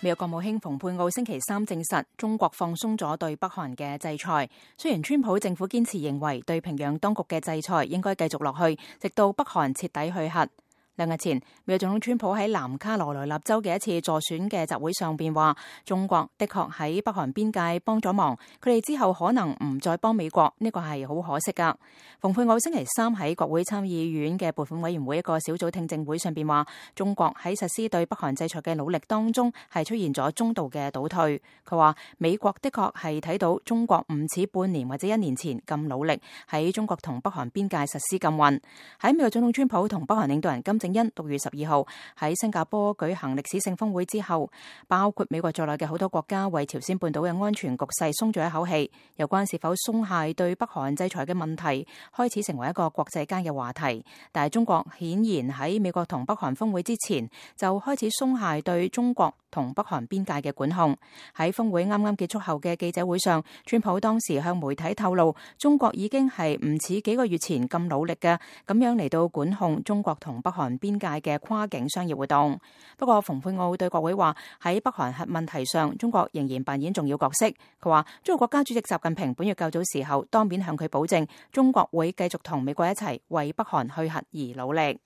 美國國務卿蓬佩奧星期三證實，中國放鬆咗對北韓嘅制裁。雖然川普政府堅持認為對平壤當局嘅制裁應該繼續落去，直到北韓徹底去核。2日前，美國總統川普喺南卡羅來納州嘅一次助選嘅集會上邊話，中國的確喺北韓邊界幫咗忙，佢哋之後可能唔再幫美國，呢個係好可惜噶。蓬佩奧星期三喺國會參議院嘅撥款委員會一個小組聽證會上邊話，中國喺實施對北韓制裁嘅努力當中係出現咗中度嘅倒退。佢話美國的確係睇到中國唔似半年或者1年前咁努力喺中國同北韓邊界實施禁運。喺美國總統川普同北韓領導人金正恩6月12號喺新加坡舉行歷史性峰會之後，包括美國在內嘅好多國家為朝鮮半島嘅安全局勢鬆咗一口氣。有關是否鬆懈對北韓制裁嘅問題開始成為一個國際間嘅話題，但係中國顯然喺美國同北韓峰會之前就開始鬆懈對中國同北韓邊界嘅管控。喺峰會啱啱結束後嘅記者會上，川普當時向媒體透露，中國已經係唔似幾個月前咁努力嘅咁樣嚟到管控中國同北韓邊界嘅跨境商業活動。不過蓬佩奧對國會話，喺北韓核問題上，中國仍然扮演重要角色。佢話中國國家主席習近平本月較早時候當面向佢保證，中國會繼續同美國一齊為北韓去核而努力。